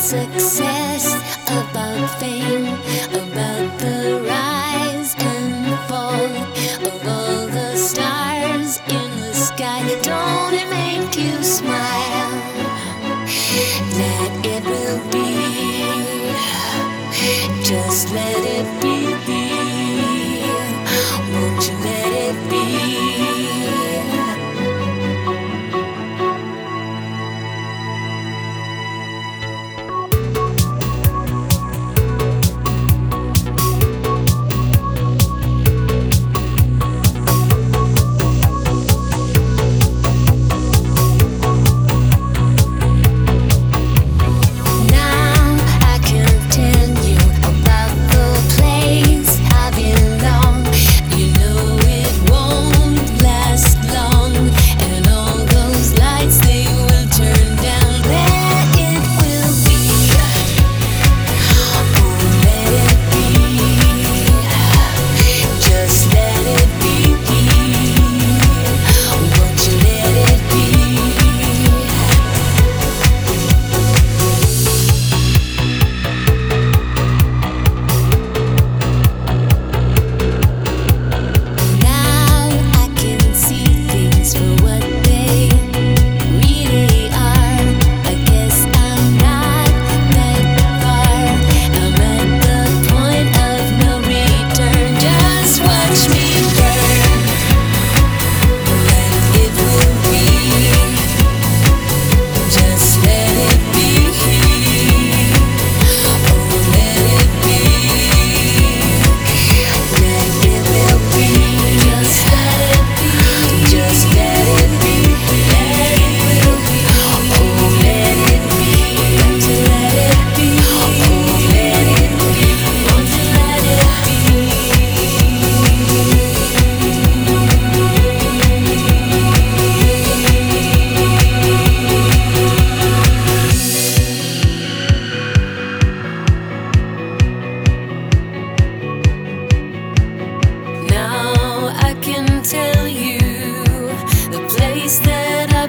success, about fame, about the rise and fall of all the stars in the sky. Don't it make you smile that it will be? Just let it be. Won't you let it be? That I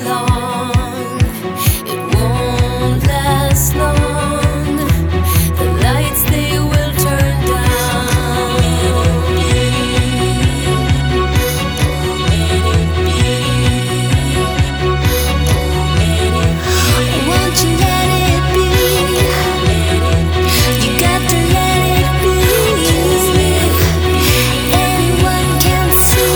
belong, it won't last long. The lights they will turn down. Won't you let it be? You got to let it be. Anyone can see.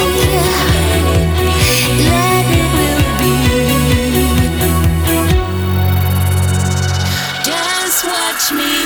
Watch me